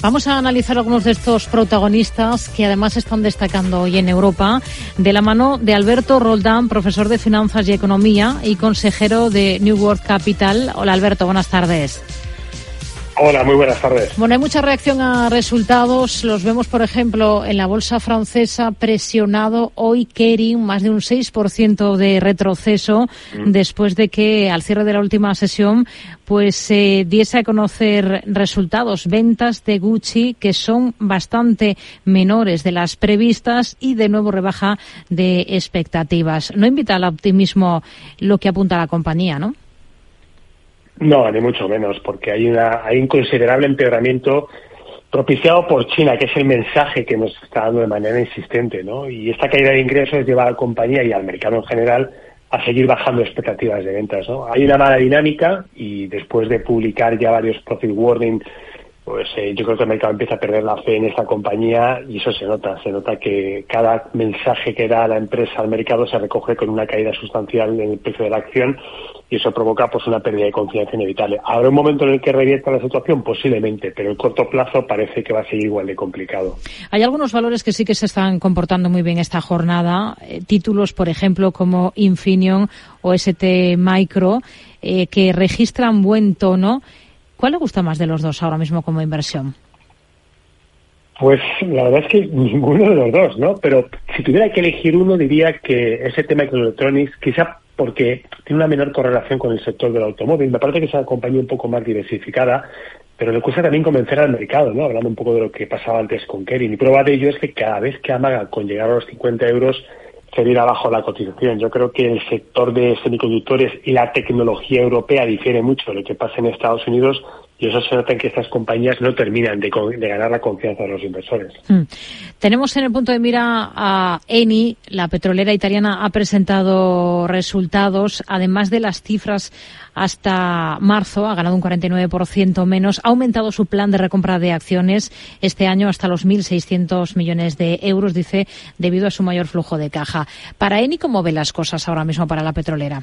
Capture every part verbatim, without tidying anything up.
Vamos a analizar algunos de estos protagonistas que además están destacando hoy en Europa, de la mano de Alberto Roldán, profesor de Finanzas y Economía y consejero de New World Capital. Hola Alberto, buenas tardes. Hola, muy buenas tardes. Bueno, hay mucha reacción a resultados. Los vemos, por ejemplo, en la bolsa francesa, presionado hoy Kering, más de un seis por ciento de retroceso, mm. después de que al cierre de la última sesión pues se eh, diese a conocer resultados, ventas de Gucci que son bastante menores de las previstas y de nuevo rebaja de expectativas. No invita al optimismo lo que apunta la compañía, ¿no? No, ni mucho menos, porque hay una hay un considerable empeoramiento propiciado por China, que es el mensaje que nos está dando de manera insistente, ¿no? Y esta caída de ingresos lleva a la compañía y al mercado en general a seguir bajando expectativas de ventas, ¿no? Hay una mala dinámica y después de publicar ya varios profit warning, pues eh, yo creo que el mercado empieza a perder la fe en esta compañía y eso se nota, se nota que cada mensaje que da la empresa al mercado se recoge con una caída sustancial en el precio de la acción y eso provoca pues una pérdida de confianza inevitable. ¿Habrá un momento en el que revierta la situación? Posiblemente, pero el corto plazo parece que va a seguir igual de complicado. Hay algunos valores que sí que se están comportando muy bien esta jornada, eh, títulos por ejemplo como Infineon o S T Micro, eh, que registran buen tono. ¿Cuál le gusta más de los dos ahora mismo como inversión? Pues la verdad es que ninguno de los dos, ¿no? Pero si tuviera que elegir uno diría que ese tema de Microelectronics, quizá porque tiene una menor correlación con el sector del automóvil. Me parece que es una compañía un poco más diversificada, pero le cuesta también convencer al mercado, ¿no? Hablando un poco de lo que pasaba antes con Kering. Y prueba de ello es que cada vez que amaga con llegar a los cincuenta euros, se viene abajo la cotización. Yo creo que el sector de semiconductores y la tecnología europea difiere mucho de lo que pasa en Estados Unidos y eso se nota en que estas compañías no terminan de, de ganar la confianza de los inversores. Hmm. Tenemos en el punto de mira a Eni, la petrolera italiana ha presentado resultados, además de las cifras hasta marzo, ha ganado un cuarenta y nueve por ciento menos, ha aumentado su plan de recompra de acciones este año hasta los mil seiscientos millones de euros, dice, debido a su mayor flujo de caja. Para Eni, ¿cómo ve las cosas ahora mismo para la petrolera?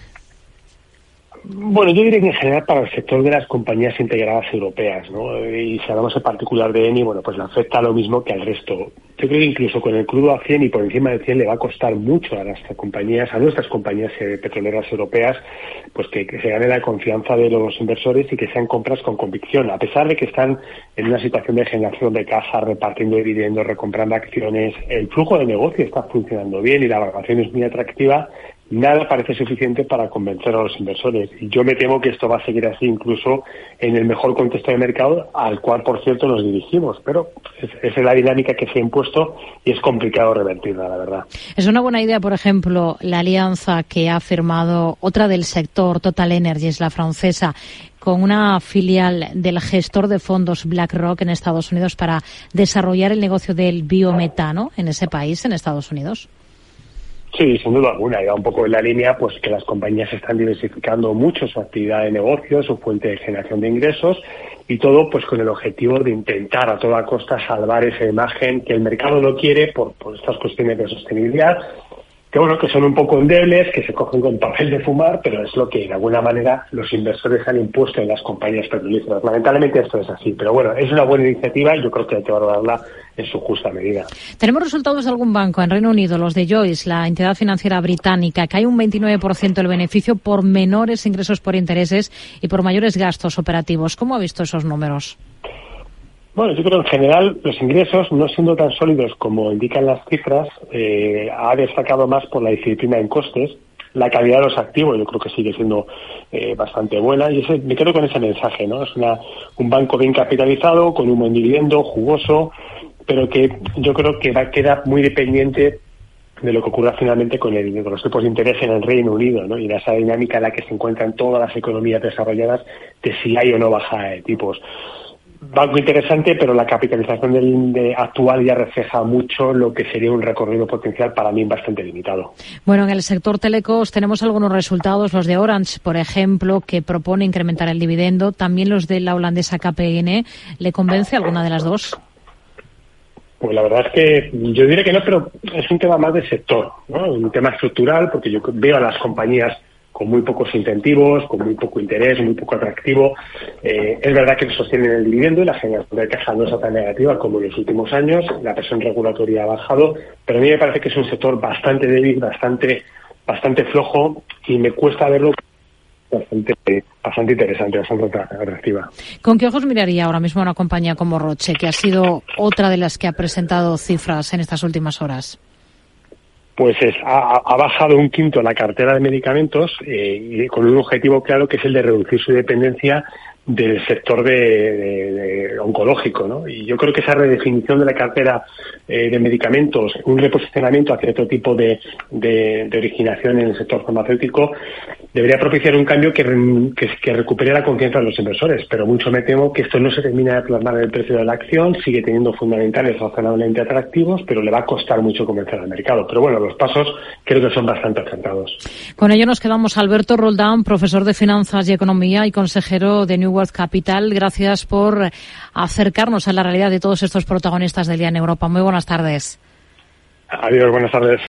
Bueno, yo diría que en general para el sector de las compañías integradas europeas, ¿no? Y si hablamos en particular de Eni, bueno, pues le afecta lo mismo que al resto. Yo creo que incluso con el crudo a cien y por encima del cien le va a costar mucho a las compañías, a nuestras compañías eh, petroleras europeas, pues que, que se gane la confianza de los inversores y que sean compras con convicción, a pesar de que están en una situación de generación de caja, repartiendo dividendos, recomprando acciones. El flujo de negocio está funcionando bien y la valoración es muy atractiva. Nada parece suficiente para convencer a los inversores. Y yo me temo que esto va a seguir así incluso en el mejor contexto de mercado, al cual, por cierto, nos dirigimos. Pero esa es la dinámica que se ha impuesto y es complicado revertirla, la verdad. Es una buena idea, por ejemplo, la alianza que ha firmado otra del sector, Total Energies, la francesa, con una filial del gestor de fondos BlackRock en Estados Unidos para desarrollar el negocio del biometano en ese país, en Estados Unidos. Sí, sin duda alguna, y va un poco en la línea pues que las compañías están diversificando mucho su actividad de negocio, su fuente de generación de ingresos y todo pues con el objetivo de intentar a toda costa salvar esa imagen que el mercado no quiere por, por estas cuestiones de sostenibilidad, que bueno, que son un poco endebles, que se cogen con papel de fumar, pero es lo que de alguna manera los inversores han impuesto en las compañías petrolíferas. Lamentablemente esto es así, pero bueno, es una buena iniciativa y yo creo que hay que valorarla en su justa medida. Tenemos resultados de algún banco en Reino Unido, los de Lloyds, la entidad financiera británica, que hay un veintinueve por ciento del beneficio por menores ingresos por intereses y por mayores gastos operativos. ¿Cómo ha visto esos números? Bueno, yo creo que en general los ingresos, no siendo tan sólidos como indican las cifras, eh, ha destacado más por la disciplina en costes. La calidad de los activos yo creo que sigue siendo eh, bastante buena y ese, me quedo con ese mensaje, ¿no? Es una, un banco bien capitalizado, con un buen dividendo, jugoso, pero que yo creo que va a quedar muy dependiente de lo que ocurra finalmente con, el, con los tipos de interés en el Reino Unido, ¿no? Y de esa dinámica en la que se encuentran todas las economías desarrolladas de si hay o no bajada de tipos. Banco interesante, pero la capitalización del, de actual ya refleja mucho lo que sería un recorrido potencial para mí bastante limitado. Bueno, en el sector telecos tenemos algunos resultados, los de Orange, por ejemplo, que propone incrementar el dividendo, también los de la holandesa K P N. ¿Le convence alguna de las dos? Pues la verdad es que yo diría que no, pero es un tema más del sector, ¿no? Un tema estructural, porque yo veo a las compañías con muy pocos incentivos, con muy poco interés, muy poco atractivo. Eh, es verdad que sostienen el dividendo y la generación de caja no está tan negativa como en los últimos años, la presión regulatoria ha bajado, pero a mí me parece que es un sector bastante débil, bastante, bastante flojo y me cuesta verlo bastante, bastante interesante, bastante atractiva. ¿Con qué ojos miraría ahora mismo una compañía como Roche, que ha sido otra de las que ha presentado cifras en estas últimas horas? Pues es, ha, ha bajado un quinto la cartera de medicamentos eh, y con un objetivo claro que es el de reducir su dependencia del sector de, de, de oncológico, ¿no? Y yo creo que esa redefinición de la cartera eh, de medicamentos, un reposicionamiento hacia otro tipo de, de, de originación en el sector farmacéutico, debería propiciar un cambio que, que, que recupere la confianza de los inversores, pero mucho me temo que esto no se termina de plasmar en el precio de la acción, sigue teniendo fundamentales razonablemente atractivos, pero le va a costar mucho convencer al mercado. Pero bueno, los pasos creo que son bastante acertados. Con ello nos quedamos. Alberto Roldán, profesor de Finanzas y Economía y consejero de New World Capital. Gracias por acercarnos a la realidad de todos estos protagonistas del día en Europa. Muy buenas tardes. Adiós, buenas tardes.